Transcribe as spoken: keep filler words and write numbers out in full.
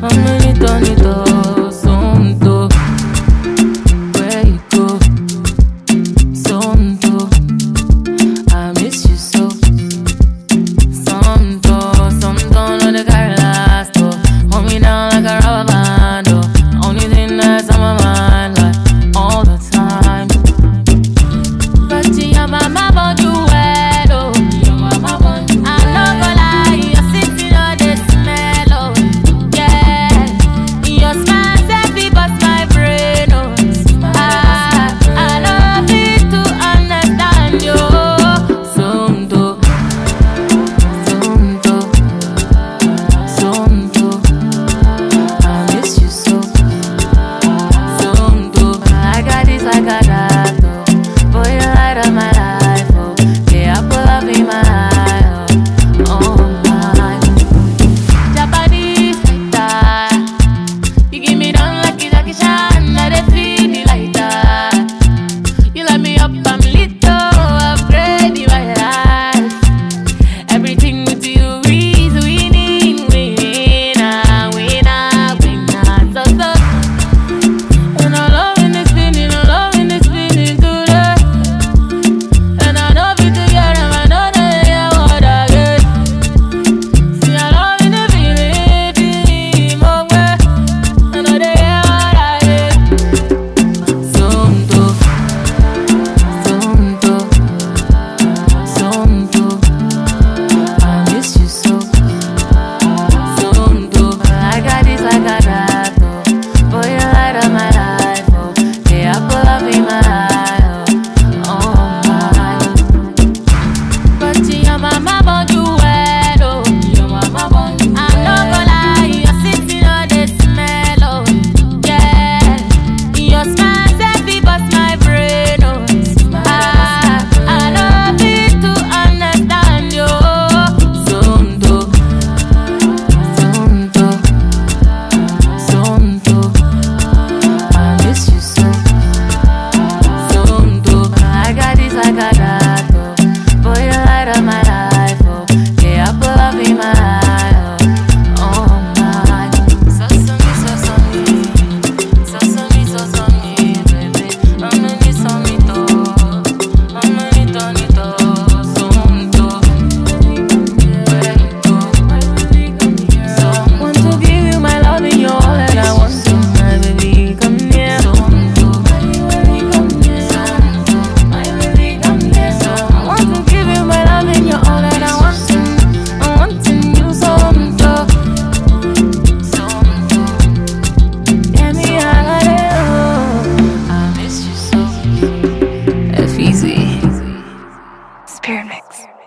Bonito, bonito, sonto. Where you go? Sonto. I miss you so. Sonto, sonto, no the carry last. Oh, hold me down like a rubber band. Oh, only thing that's on my mind, like all the time. But your mama bought you well, oh. Your mama bought you well. I'm not gonna lie, you're sitting on the smell, oh. Yeah, your smile said me bust my brain, oh. I, I love it to understand you. Sonto, sonto, sonto. I miss you so. Sonto, I got this, I got that, oh. Boy, you light up my life, oh. Yeah, I pull up in my eye, oh. Oh my. Japanese like that. You give me down like a Jackie Chan. I dey feel it like that. You light me up, I'm lit, oh. Upgrade in my life. Everything with you is winning, winner, winner, winner. So, so. And I'm loving this feeling, I'm loving this feeling today. And I know we together, I know that you what I get. See, I'm loving the feeling, feeling more way. I know that you what I get. Sonto, sonto, sonto. I miss you so. Sonto, I got this, I got that, oh. Boy, you light up my life, oh. Yeah, I pull up in my eye, oh. Oh my. But your mama bought you well, oh. Your mama bought you well. I'm not gonna lie, you're sitting on the smell, oh. Yeah, your smile said me bust my brain, oh. I, I love it to understand you. Sonto, sonto, sonto. I miss you so. Sonto, I got this, I got that, oh. Boy, you light up my life, oh. Yeah, I pull up in my eye, oh. Oh my. So, so me, so, so me. So, so me, so, so me, baby. I'm a ni, so me, to. I'm a ni, to, ni, to. Sonto. Where you go? Sonto. Want to give you my love in your all that I want to, my baby, come near. Sonto. I want to give you my love in your all that I want to. I want to you sonto. Sonto. Yeah, me, I got it, oh. I miss you so. F easy. Spirit Mix.